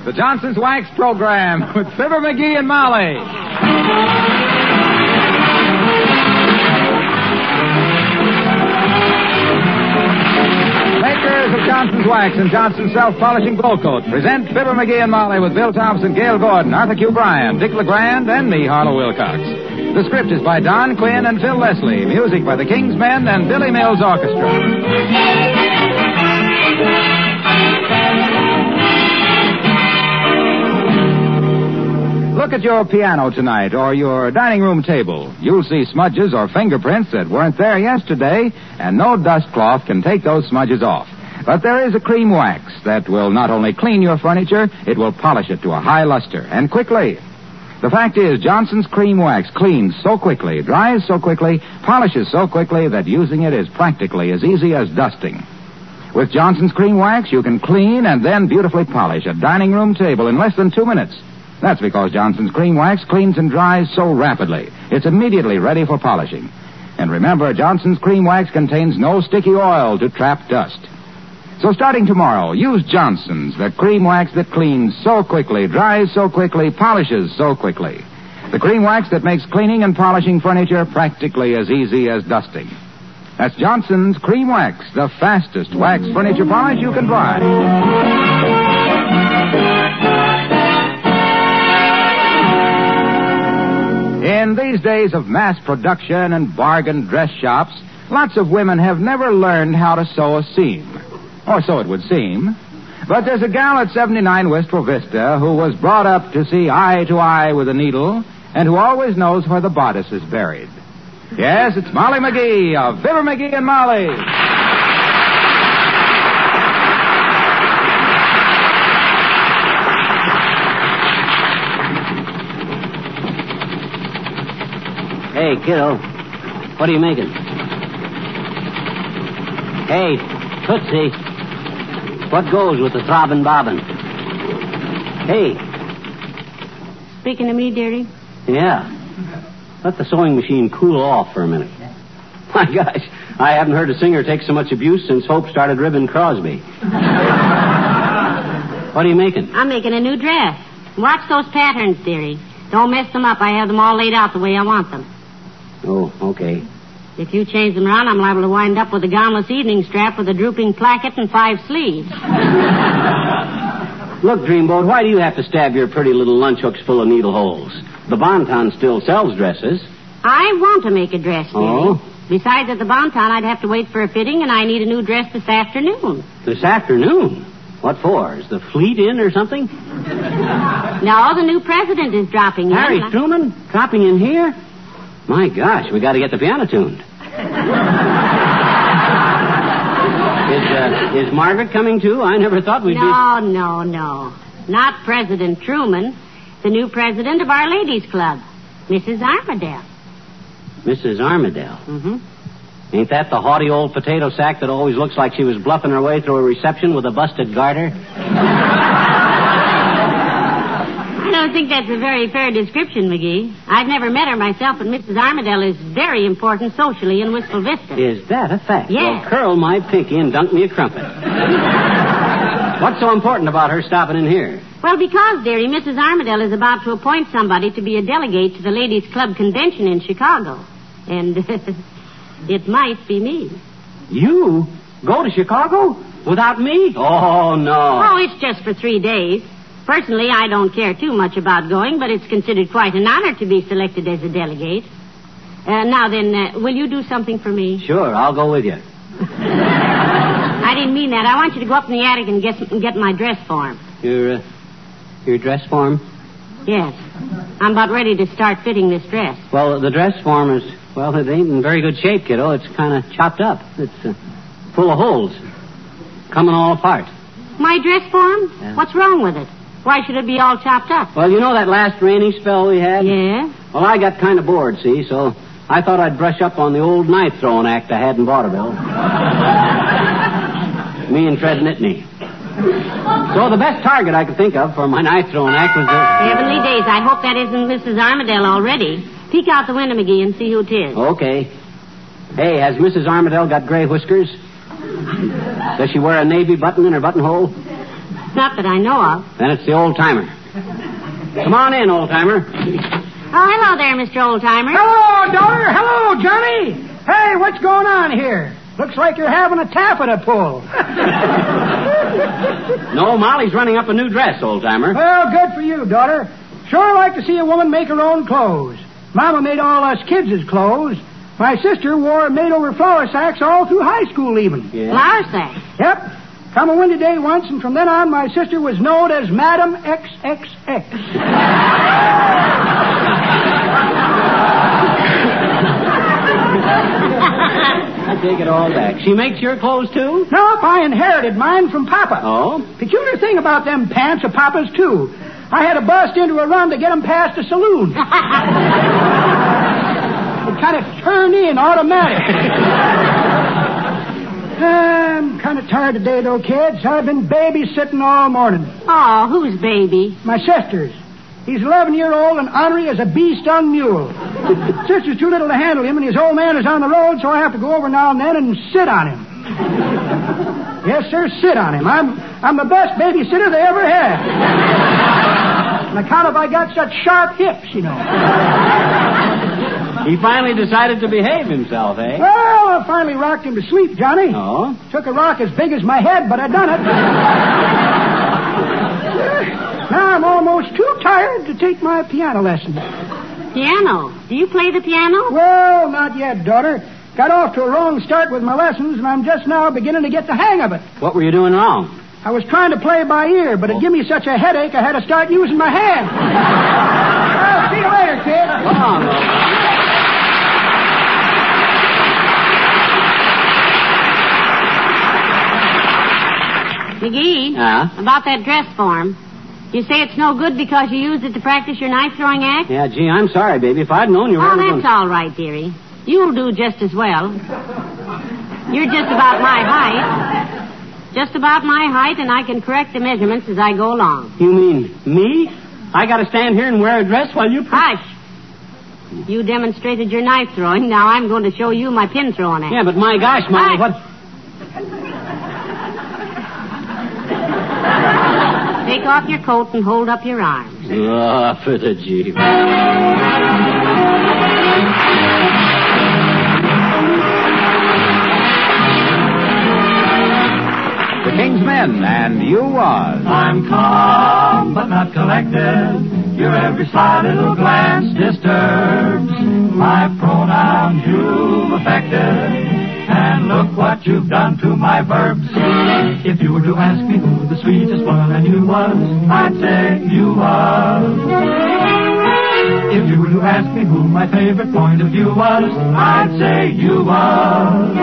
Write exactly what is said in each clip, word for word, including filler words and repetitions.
The Johnson's Wax Program with Fibber McGee and Molly. Makers of Johnson's Wax and Johnson's Self-Polishing Glow Coat present Fibber McGee and Molly with Bill Thompson, Gail Gordon, Arthur Q. Bryan, Dick LeGrand, and me, Harlow Wilcox. The script is by Don Quinn and Phil Leslie. Music by the King's Men and Billy Mills Orchestra. Look at your piano tonight or your dining room table. You'll see smudges or fingerprints that weren't there yesterday, and no dust cloth can take those smudges off. But there is a cream wax that will not only clean your furniture, it will polish it to a high luster, and quickly. The fact is, Johnson's Cream Wax cleans so quickly, dries so quickly, polishes so quickly that using it is practically as easy as dusting. With Johnson's Cream Wax, you can clean and then beautifully polish a dining room table in less than two minutes. That's because Johnson's Cream Wax cleans and dries so rapidly. It's immediately ready for polishing. And remember, Johnson's Cream Wax contains no sticky oil to trap dust. So starting tomorrow, use Johnson's, the cream wax that cleans so quickly, dries so quickly, polishes so quickly. The cream wax that makes cleaning and polishing furniture practically as easy as dusting. That's Johnson's Cream Wax, the fastest wax furniture polish you can buy. In these days of mass production and bargain dress shops, lots of women have never learned how to sew a seam. Or so it would seem. But there's a gal at seventy-nine Wistful Vista who was brought up to see eye to eye with a needle and who always knows where the bodice is buried. Yes, it's Molly McGee of Fibber McGee and Molly. Hey, kiddo, what are you making? Hey, Tootsie, what goes with the throbbing bobbin? Hey. Speaking to me, dearie? Yeah. Let the sewing machine cool off for a minute. My gosh, I haven't heard a singer take so much abuse since Hope started ribbing Crosby. What are you making? I'm making a new dress. Watch those patterns, dearie. Don't mess them up. I have them all laid out the way I want them. Oh, okay. If you change them around, I'm liable to wind up with a gownless evening strap with a drooping placket and five sleeves. Look, Dreamboat, why do you have to stab your pretty little lunch hooks full of needle holes? The Bon-Ton still sells dresses. I want to make a dress, dearie. Oh? Besides, at the Bon-Ton, I'd have to wait for a fitting, and I need a new dress this afternoon. This afternoon? What for? Is the fleet in or something? No, the new president is dropping in. Harry Truman? Dropping in here? My gosh, we got to get the piano tuned. is, uh, is Margaret coming too? I never thought we'd no, be... No, no, no. Not President Truman. The new president of our ladies' club, Missus Armadale. Missus Armadale? Mm-hmm. Ain't that the haughty old potato sack that always looks like she was bluffing her way through a reception with a busted garter? I don't think that's a very fair description, McGee. I've never met her myself, but Missus Armadale is very important socially in Wistful Vista. Is that a fact? Yes. Well, curl my pinky and dunk me a crumpet. What's so important about her stopping in here? Well, because, dearie, Missus Armadale is about to appoint somebody to be a delegate to the Ladies' Club convention in Chicago. And it might be me. You? Go to Chicago? Without me? Oh, no. Oh, it's just for three days. Personally, I don't care too much about going, but it's considered quite an honor to be selected as a delegate. Uh, now then, uh, will you do something for me? Sure, I'll go with you. I didn't mean that. I want you to go up in the attic and get and get my dress form. Your, uh, your dress form? Yes. I'm about ready to start fitting this dress. Well, the dress form is, well, it ain't in very good shape, kiddo. It's kind of chopped up. It's uh, full of holes. Coming all apart. My dress form? Yeah. What's wrong with it? Why should it be all chopped up? Well, you know that last rainy spell we had? Yeah? Well, I got kind of bored, see, so I thought I'd brush up on the old knife-throwing act I had in vaudeville. Me and Fred Nittany. So the best target I could think of for my knife-throwing act was the... Heavenly days, I hope that isn't Missus Armadale already. Peek out the window, McGee, and see who it is. Okay. Hey, has Missus Armadale got gray whiskers? Does she wear a navy button in her buttonhole? Not that I know of. Then it's the old-timer. Come on in, old-timer. Oh, hello there, Mister Old-Timer. Hello, daughter. Hello, Johnny. Hey, what's going on here? Looks like you're having a taffeta pull. No, Molly's running up a new dress, old-timer. Well, good for you, daughter. Sure like to see a woman make her own clothes. Mama made all us kids' clothes. My sister wore made-over flour sacks all through high school even. Yeah. Flour sack. Yep. Come a windy day once, and from then on, my sister was known as Madam X X X. I take it all back. She makes your clothes, too? Nope, I inherited mine from Papa. Oh? Peculiar thing about them pants of Papa's, too. I had to bust into a run to get them past the saloon. It kind of turned in automatic. I'm kind of tired today, though, kids. I've been babysitting all morning. Oh, who's baby? My sister's. He's eleven year old and ornery as a beast-on mule. Sister's too little to handle him, and his old man is on the road, so I have to go over now and then and sit on him. Yes, sir, sit on him. I'm I'm the best babysitter they ever had. On account of I got such sharp hips, you know. He finally decided to behave himself, eh? Well, I finally rocked him to sleep, Johnny. Oh? Took a rock as big as my head, but I done it. Now I'm almost too tired to take my piano lessons. Piano. Do you play the piano? Well, not yet, daughter. Got off to a wrong start with my lessons, and I'm just now beginning to get the hang of it. What were you doing wrong? I was trying to play by ear, but it gave me such a headache I had to start using my hands. Well, see you later, kid. Come on, McGee, Uh? about that dress form. You say it's no good because you used it to practice your knife-throwing act? Yeah, gee, I'm sorry, baby. If I'd known you were Oh, ever that's going... all right, dearie. You'll do just as well. You're just about my height. Just about my height, and I can correct the measurements as I go along. You mean me? I got to stand here and wear a dress while you... Hush. You demonstrated your knife throwing. Now I'm going to show you my pin throwing act. Yeah, but my gosh, Molly, Hush. what... Take off your coat and hold up your arms. Oh, for the Jeep. The King's Men and You Was. I'm calm but not collected. Your every sly little glance disturbs my pronouns you've affected. And look what you've done to my verbs. If you were to ask me who the sweetest one I knew was, I'd say you was. If you were to ask me who my favorite point of view was, I'd say you was.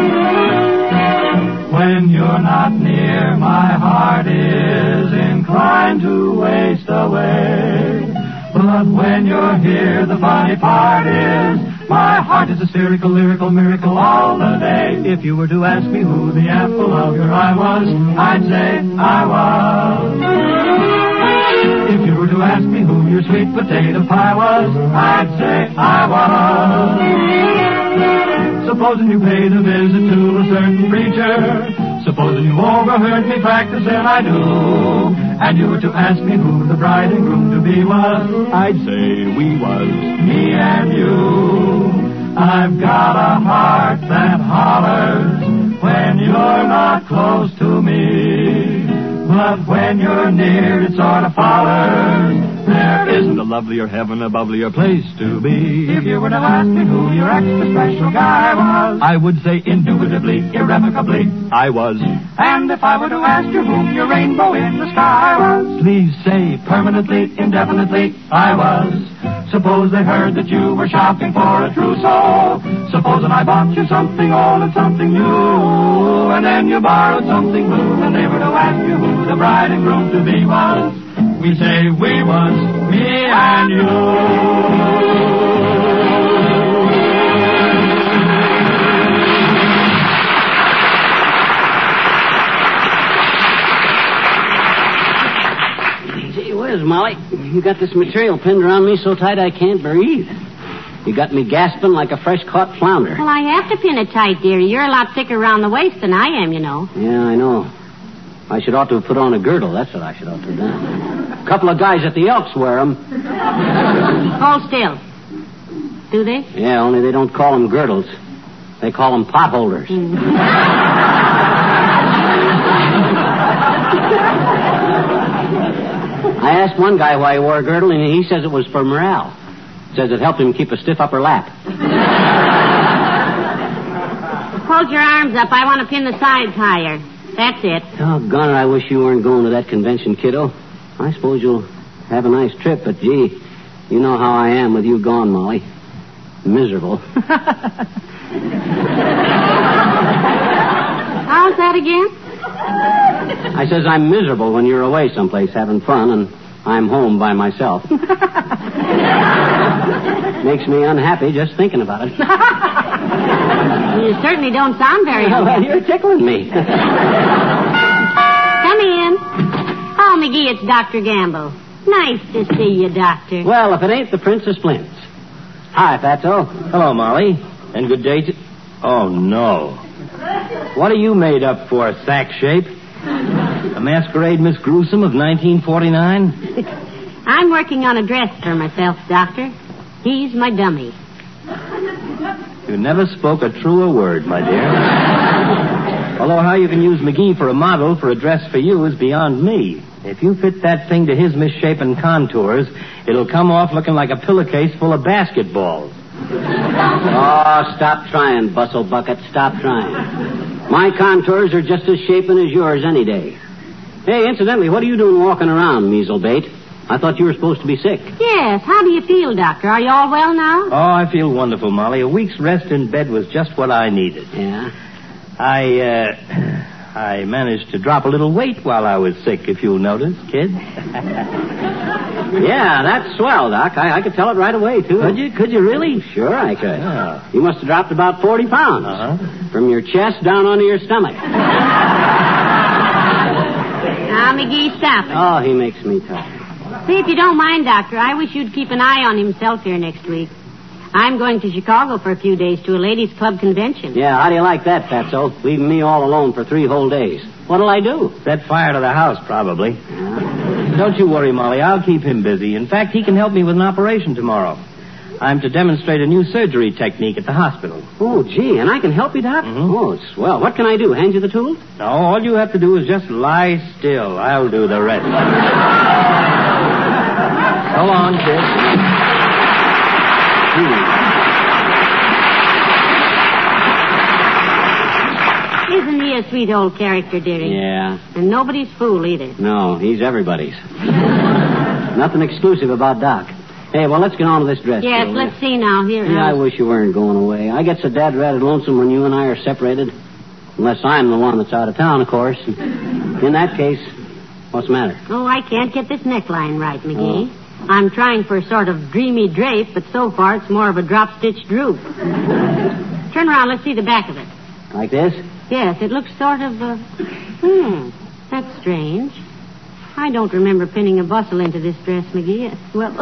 When you're not near, my heart is inclined to waste away. But when you're here, the funny part is my heart is a spherical, lyrical miracle all the day. If you were to ask me who the apple of your eye was, I'd say I was. If you were to ask me who your sweet potato pie was, I'd say I was. Supposing you paid a visit to a certain preacher, supposing you overheard me practice and I do, and you were to ask me who the bride and groom to be was, I'd say we was, me and you. I've got a heart that hollers when you're not close to me, but when you're near it sort of follers. There isn't a lovelier heaven, a bubblier place to be. If you were to ask me who your extra special guy was, I would say indubitably, irrevocably, I was. And if I were to ask you who your rainbow in the sky was, please say permanently, indefinitely, I was. Suppose they heard that you were shopping for a trousseau. Supposing I bought you something old and something new, and then you borrowed something blue, and they were to ask you who the bride and groom to be was, we say we was, me and you. Gee whiz, Molly. You got this material pinned around me so tight I can't breathe. You got me gasping like a fresh-caught flounder. Well, I have to pin it tight, dearie. You're a lot thicker around the waist than I am, you know. Yeah, I know. I should ought to have put on a girdle. That's what I should ought to have done. A couple of guys at the Elks wear them. Hold still. Do they? Yeah, only they don't call them girdles. They call them potholders. Mm. I asked one guy why he wore a girdle, and he says it was for morale. Says it helped him keep a stiff upper lap. Hold your arms up. I want to pin the sides higher. That's it. Doggone it, I wish you weren't going to that convention, kiddo. I suppose you'll have a nice trip, but gee, you know how I am with you gone, Molly. Miserable. How's that again? I says I'm miserable when you're away someplace having fun, and I'm home by myself. Makes me unhappy just thinking about it. You certainly don't sound very Well, unhappy. you're tickling me. Come in. Oh, McGee, it's Doctor Gamble. Nice to see you, Doctor. Well, if it ain't the Princess Flint. Hi, Fatso. Hello, Molly. And good day to... Oh, no. What are you made up for, sack shape? A masquerade Miss Gruesome of nineteen forty-nine? I'm working on a dress for myself, Doctor. He's my dummy. You never spoke a truer word, my dear. Although how you can use McGee for a model for a dress for you is beyond me. If you fit that thing to his misshapen contours, it'll come off looking like a pillowcase full of basketballs. Oh, stop trying, Bustle Bucket. Stop trying. My contours are just as shapen as yours any day. Hey, incidentally, what are you doing walking around, Measlebait? I thought you were supposed to be sick. Yes, how do you feel, Doctor? Are you all well now? Oh, I feel wonderful, Molly. A week's rest in bed was just what I needed. Yeah? I, uh... I managed to drop a little weight while I was sick, if you'll notice, kid. Yeah, that's swell, Doc. I, I could tell it right away, too. Could you? Could you really? Sure I could. Oh. You must have dropped about forty pounds. Uh-huh. From your chest down onto your stomach. Now, McGee, stop it. Oh, he makes me tired. See, if you don't mind, Doctor, I wish you'd keep an eye on himself here next week. I'm going to Chicago for a few days to a ladies' club convention. Yeah, how do you like that, Fatso? Leaving me all alone for three whole days. What'll I do? Set fire to the house, probably. Yeah. Don't you worry, Molly. I'll keep him busy. In fact, he can help me with an operation tomorrow. I'm to demonstrate a new surgery technique at the hospital. Oh, gee, and I can help you, Doc? Mm-hmm. Oh, swell. What can I do? Hand you the tools? No, all you have to do is just lie still. I'll do the rest. Go on, kid. Hmm. Isn't he a sweet old character, dearie? Yeah. And nobody's fool either. No, he's everybody's. Nothing exclusive about Doc. Hey, well, let's get on to this dress. Yes, deal, let's will see now. Here. Yeah, I now. wish you weren't going away. I get so dad-ratted lonesome when you and I are separated. Unless I'm the one that's out of town, of course. In that case, what's the matter? Oh, I can't get this neckline right, McGee. Oh. I'm trying for a sort of dreamy drape, but so far it's more of a drop-stitch droop. Turn around. Let's see the back of it. Like this? Yes, it looks sort of, uh... Hmm, that's strange. I don't remember pinning a bustle into this dress, McGee. Well,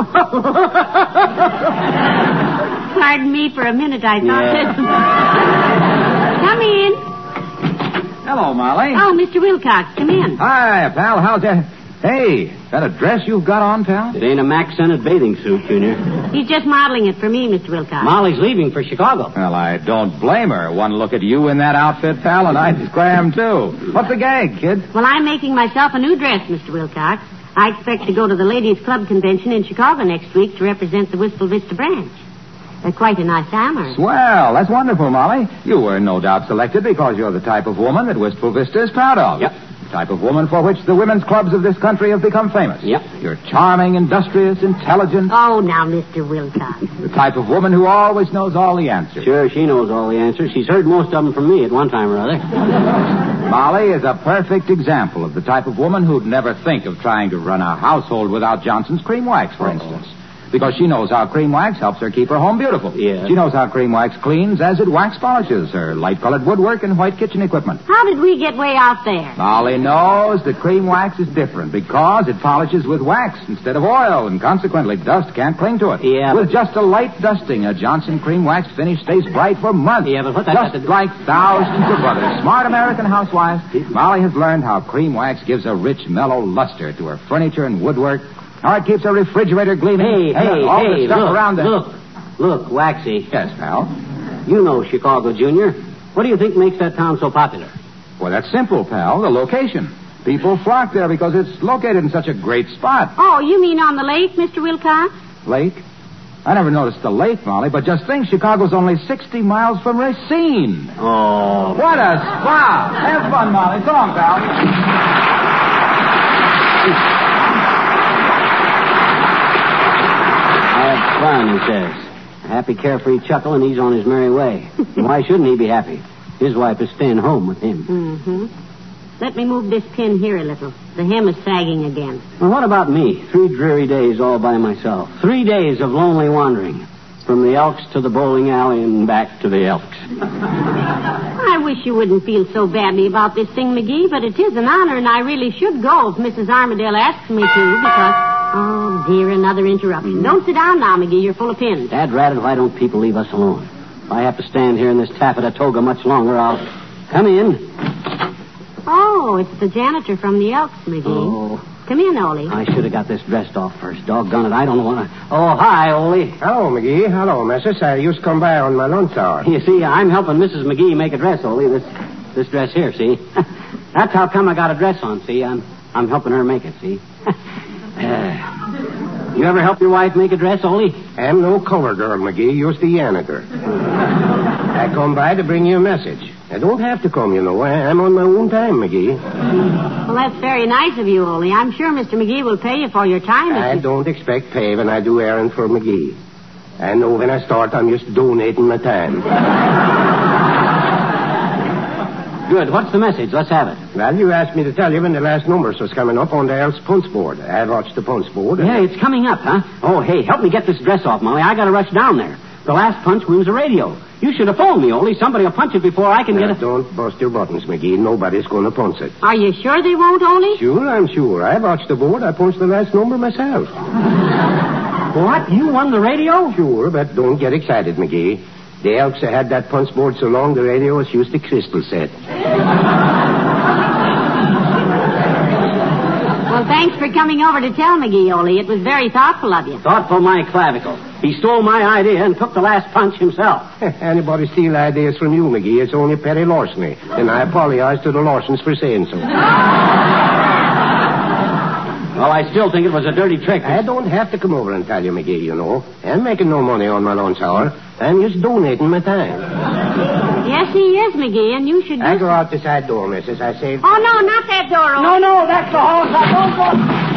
pardon me for a minute, I thought Yeah. that... Come in. Hello, Molly. Oh, Mister Wilcox, come in. Hi, pal. How's that? Hey, that a dress you've got on, pal? It ain't a Mac-scented bathing suit, Junior. He's just modeling it for me, Mister Wilcox. Molly's leaving for Chicago. Well, I don't blame her. One look at you in that outfit, pal, and I'd scram, too. What's the gag, kid? Well, I'm making myself a new dress, Mister Wilcox. I expect to go to the Ladies' Club Convention in Chicago next week to represent the Wistful Vista branch. They're quite a nice hammer. Swell. That's wonderful, Molly. You were no doubt selected because you're the type of woman that Wistful Vista is proud of. Yep. The type of woman for which the women's clubs of this country have become famous. Yep. You're charming, industrious, intelligent. Oh, now, Mister Wilcox. The type of woman who always knows all the answers. Sure, she knows all the answers. She's heard most of them from me at one time or other. Molly is a perfect example of the type of woman who'd never think of trying to run a household without Johnson's cream wax, for instance. because she knows how cream wax helps her keep her home beautiful. Yeah. She knows how cream wax cleans as it wax polishes her light-colored woodwork and white kitchen equipment. How did we get way out there? Molly knows that cream wax is different because it polishes with wax instead of oil, and consequently dust can't cling to it. Yeah, With but- just a light dusting, a Johnson cream wax finish stays bright for months. Yeah, but what that Just has to do- like thousands of other smart American housewives, Molly has learned how cream wax gives a rich, mellow luster to her furniture and woodwork. How it keeps her refrigerator gleaming. Hey, hey, all hey, the stuff look, around it. look, look, Waxy. Yes, pal. You know Chicago, Junior. What do you think makes that town so popular? Well, that's simple, pal. The location. People flock there because it's located in such a great spot. Oh, you mean on the lake, Mister Wilcox? Lake? I never noticed the lake, Molly, but just think, Chicago's only sixty miles from Racine. Oh. What a spot. Have fun, Molly. So long, pal. Have fun, he says. A happy, carefree chuckle, and he's on his merry way. Why shouldn't he be happy? His wife is staying home with him. Mm-hmm. Let me move this pin here a little. The hem is sagging again. Well, what about me? Three dreary days all by myself. Three days of lonely wandering. From the Elks to the bowling alley and back to the Elks. I wish you wouldn't feel so badly about this thing, McGee, but it is an honor, and I really should go if Missus Armadale asks me to, because... Oh, dear, another interruption. Don't sit down now, McGee. You're full of pins. Dad ratted, why don't people leave us alone? If I have to stand here in this taffeta toga much longer, I'll... Come in. Oh, it's the janitor from the Elks, McGee. Oh. Come in, Ole. I should have got this dressed off first. Doggone it, I don't want to... Oh, hi, Ole. Hello, McGee. Hello, missus. I used to come by on my lunch hour. You see, I'm helping Missus McGee make a dress, Ole. This this dress here, see? That's how come I got a dress on, see? I'm I'm helping her make it, see? uh, you ever help your wife make a dress, Ole? I'm no cover girl, McGee. Used to janitor. I come by to bring you a message. I don't have to come, you know. I, I'm on my own time, McGee. Well, that's very nice of you, Ole. I'm sure Mister McGee will pay you for your time. I you... don't expect pay when I do errand for McGee. I know when I start, I'm just donating my time. Good. What's the message? Let's have it. Well, you asked me to tell you when the last numbers was coming up on the Elks punch board. I watched the punch board. Yeah, it's coming up, huh? Oh, hey, help me get this dress off, Molly. I got to rush down there. The last punch wins a radio. You should have phoned me, Ole. Somebody will punch it before I can Now, get it. Don't bust your buttons, McGee. Nobody's going to punch it. Are you sure they won't, Ole? Sure, I'm sure. I watched the board. I punched the last number myself. What? You won the radio? Sure, but don't get excited, McGee. The Elks have had that punch board so long the radio was used to crystal set. Well, thanks for coming over to tell McGee, Ole. It was very thoughtful of you. Thoughtful my clavicle. He stole my idea and took the last punch himself. Anybody steal ideas from you, McGee, it's only petty larceny. And I apologize to the Larsons for saying so. Well, I still think it was a dirty trick. I don't have to come over and tell you, McGee, you know. I'm making no money on my lunch hour. I'm just donating my time. Yes, he is, McGee, and you should... I go out the side door, missus. I saved... Oh, no, not that door, Ole. No, no, that's the hall. Don't go.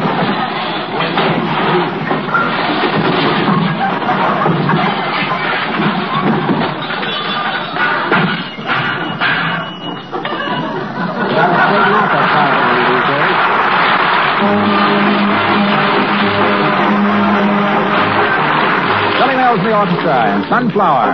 Billy Mills and the orchestra and Sunflower.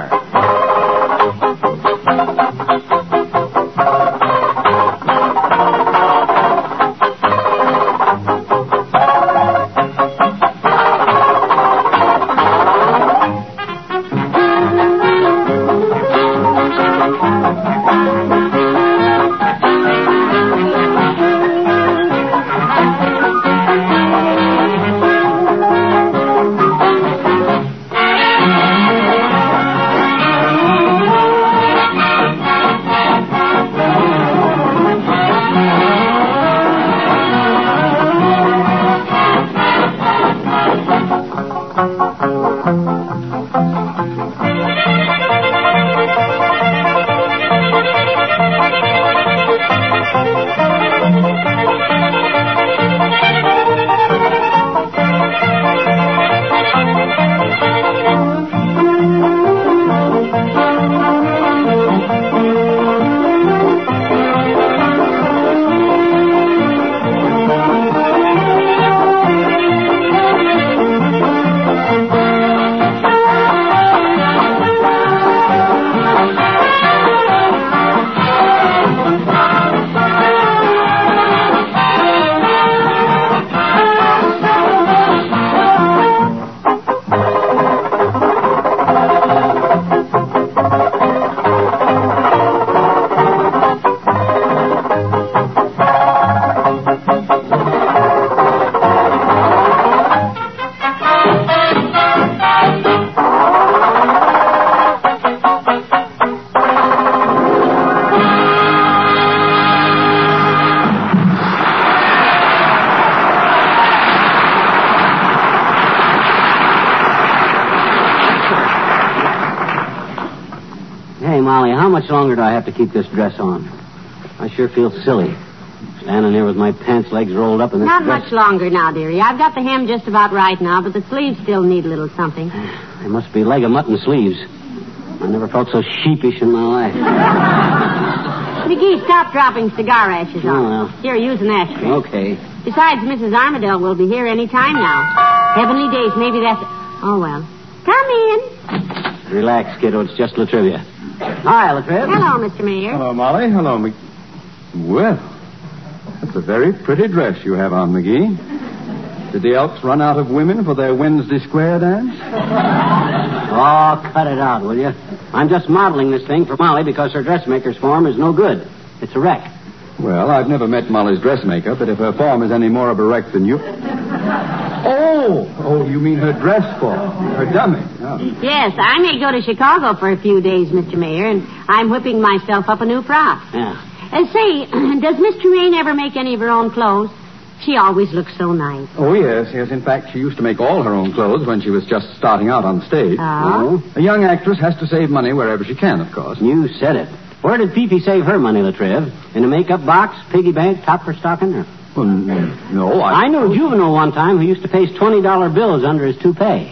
much longer do I have to keep this dress on? I sure feel silly. Standing there with my pants legs rolled up in this Not dress. much longer now, dearie. I've got the hem just about right now, but the sleeves still need a little something. They must be leg of mutton sleeves. I never felt so sheepish in my life. McGee, stop dropping cigar ashes on. Oh, well. Here, use an ashtray. Okay. Besides, Missus Armadale will be here any time now. Heavenly days, maybe that's... Oh, well. Come in. Relax, kiddo. It's just Latrivia. Hi, Latriv. Hello, Mister Mayor. Hello, Molly. Hello, Mc... Well, that's a very pretty dress you have on, McGee. Did the Elks run out of women for their Wednesday Square dance? Oh, cut it out, will you? I'm just modeling this thing for Molly because her dressmaker's form is no good. It's a wreck. Well, I've never met Molly's dressmaker, but if her form is any more of a wreck than you... Oh! Oh, you mean her dress form. Her dummy. Oh. Yes, I may go to Chicago for a few days, Mister Mayor, and I'm whipping myself up a new frock. Yeah. Uh, say, does Miss Tremaine ever make any of her own clothes? She always looks so nice. Oh, yes, yes. In fact, she used to make all her own clothes when she was just starting out on stage. Oh? A young actress has to save money wherever she can, of course. You said it. Where did Fifi save her money, Latriv? In a makeup box, piggy bank, top for stocking? Or... Well, no, I... I knew a juvenile one time who used to paste twenty dollar bills under his toupee.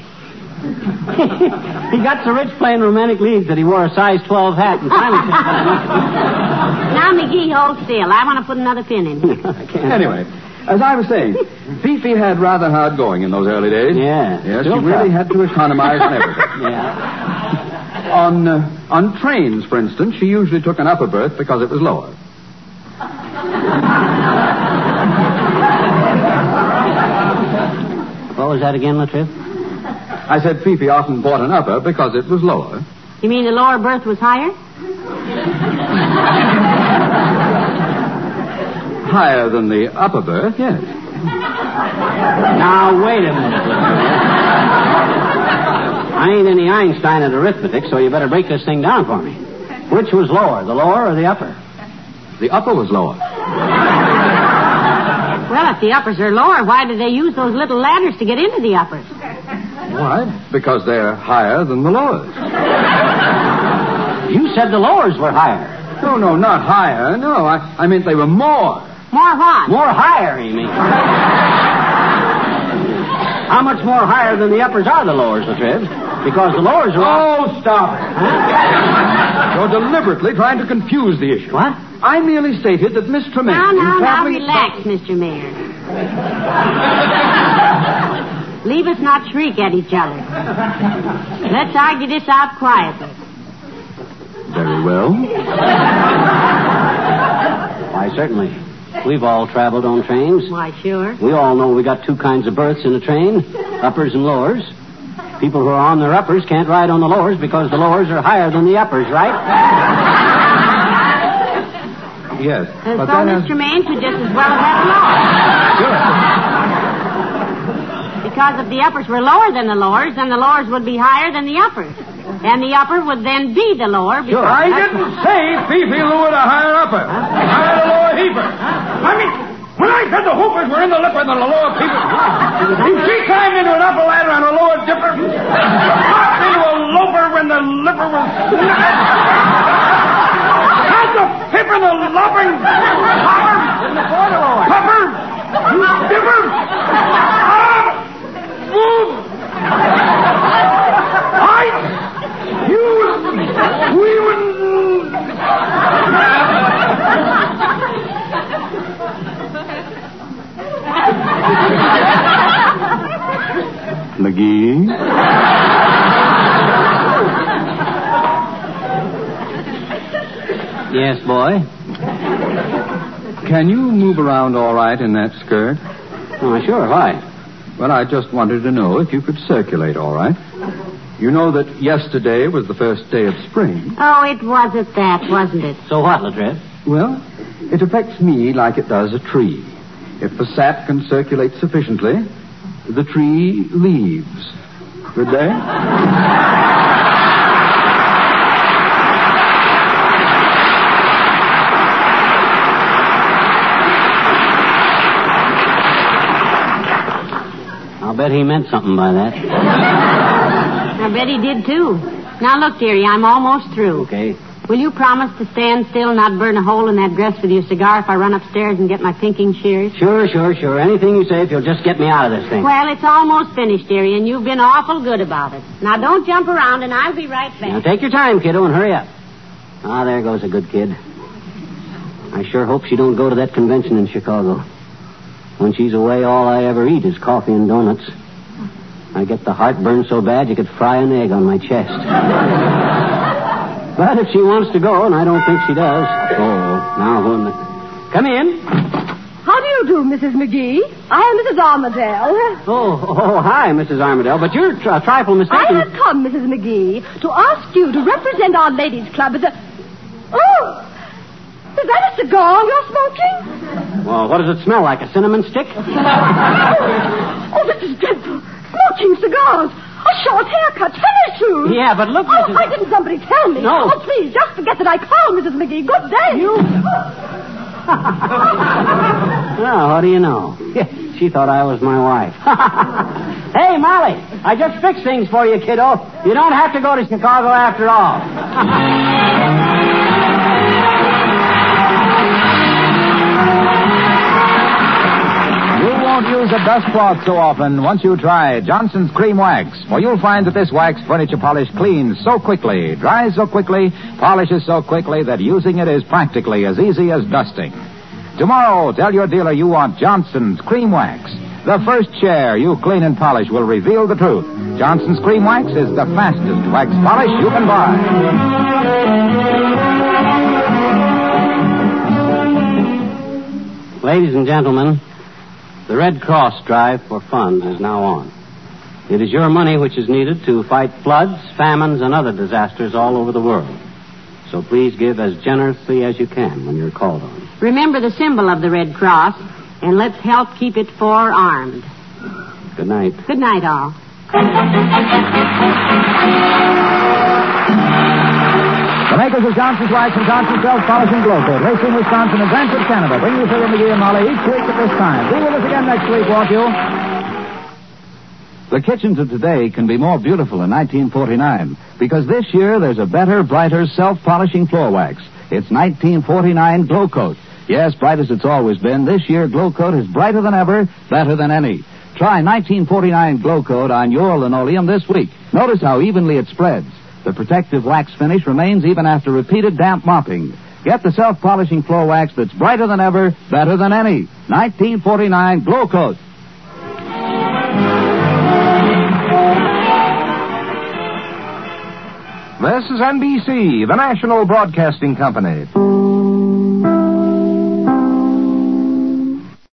He got so rich playing romantic leads that he wore a size twelve hat and finally... Now, McGee, hold still. I want to put another pin in here. Anyway, as I was saying, Fifi had rather hard going in those early days. Yeah. Yes, Still she really tough. had to economize on everything. Yeah. On, uh, on trains, for instance, she usually took an upper berth because it was lower. What was that again, Latriv? I said Fifi often bought an upper because it was lower. You mean the lower berth was higher? Higher than the upper berth, yes. Now, wait a minute, Latriv. I ain't any Einstein at arithmetic, so you better break this thing down for me. Which was lower, the lower or the upper? The upper was lower. Well, if the uppers are lower, why do they use those little ladders to get into the uppers? Why? Because they're higher than the lowers. You said the lowers were higher. No, no, not higher. No, I, I meant they were more. More what? More higher, you mean? How much more higher than the uppers are the lowers, Latriv? Because the lowers are... Oh, stop it. Huh? You're deliberately trying to confuse the issue. What? I merely stated that Miss Tremaine... Now, in now, now, traveling- relax, Mister Mayor. Leave us not shriek at each other. Let's argue this out quietly. Very well. Why, certainly. We've all traveled on trains. Why, sure. We all know we got two kinds of berths in a train, uppers and lowers. People who are on their uppers can't ride on the lowers because the lowers are higher than the uppers, right? Yes. And but so that has- Mister Maine could just as well have had the lowers. Because if the uppers were lower than the lowers, then the lowers would be higher than the uppers. And the upper would then be the lower. Because I didn't say Fifi lowered a higher upper. I had a lower heaper. I mean, when I said the hoopers were in the lipper than the lower people, if she climbed into an upper ladder on a lower dipper, popped into a loper when the lipper was... How's the pipper the lopping hopper? Pupper? Dipper? Ah! Move! I... You... We wouldn't... McGee? Yes, boy. Can you move around all right in that skirt? Oh, sure. Why? Well, I just wanted to know if you could circulate all right. You know that yesterday was the first day of spring. Oh, it wasn't that, wasn't it? So what, Latriv? Well, it affects me like it does a tree. If the sap can circulate sufficiently, the tree leaves. Good day? I'll bet he meant something by that. I bet he did, too. Now, look, dearie, I'm almost through. Okay. Will you promise to stand still and not burn a hole in that dress with your cigar if I run upstairs and get my pinking shears? Sure, sure, sure. Anything you say if you'll just get me out of this thing. Well, it's almost finished, dearie, and you've been awful good about it. Now, don't jump around, and I'll be right back. Now, take your time, kiddo, and hurry up. Ah, there goes a good kid. I sure hope she don't go to that convention in Chicago. When she's away, all I ever eat is coffee and donuts. I get the heartburn so bad you could fry an egg on my chest. But if she wants to go, and I don't think she does. Oh, now who am I? Come in. How do you do, Missus McGee? I am Missus Armadale. Oh, oh, hi, Missus Armadale. But you're a trifle mistaken. I have come, Missus McGee, to ask you to represent our ladies' club at the... Oh! Is that a cigar you're smoking? Well, what does it smell like? A cinnamon stick? Oh, this is dreadful. Smoking cigars. A short haircut, tennis shoes. Yeah, but look, Oh, Missus why didn't somebody tell me? No. Oh, please, just forget that I called, Missus McGee. Good day. You... Well, what do you know? She thought I was my wife. Hey, Molly, I just fixed things for you, kiddo. You don't have to go to Chicago after all. Don't use a dust cloth so often once you try Johnson's Cream Wax, for you'll find that this wax furniture polish cleans so quickly, dries so quickly, polishes so quickly that using it is practically as easy as dusting. Tomorrow, tell your dealer you want Johnson's Cream Wax. The first share you clean and polish will reveal the truth. Johnson's Cream Wax is the fastest wax polish you can buy. Ladies and gentlemen, the Red Cross drive for funds is now on. It is your money which is needed to fight floods, famines, and other disasters all over the world. So please give as generously as you can when you're called on. Remember the symbol of the Red Cross, and let's help keep it forearmed. Good night. Good night, all. The makers of Johnson's Wax and Johnson's Self-Polishing Glow Coat, Racine, Wisconsin, and Brantford, Canada, bring you Philip McGee and Molly each week at this time. Be with us again next week, won't you? The kitchens of today can be more beautiful in nineteen forty-nine, because this year there's a better, brighter, self-polishing floor wax. It's nineteen forty-nine Glow Coat. Yes, bright as it's always been, this year Glow Coat is brighter than ever, better than any. Try nineteen forty-nine Glow Coat on your linoleum this week. Notice how evenly it spreads. The protective wax finish remains even after repeated damp mopping. Get the self-polishing floor wax that's brighter than ever, better than any. nineteen forty-nine Glow Coat. This is N B C, the national broadcasting company.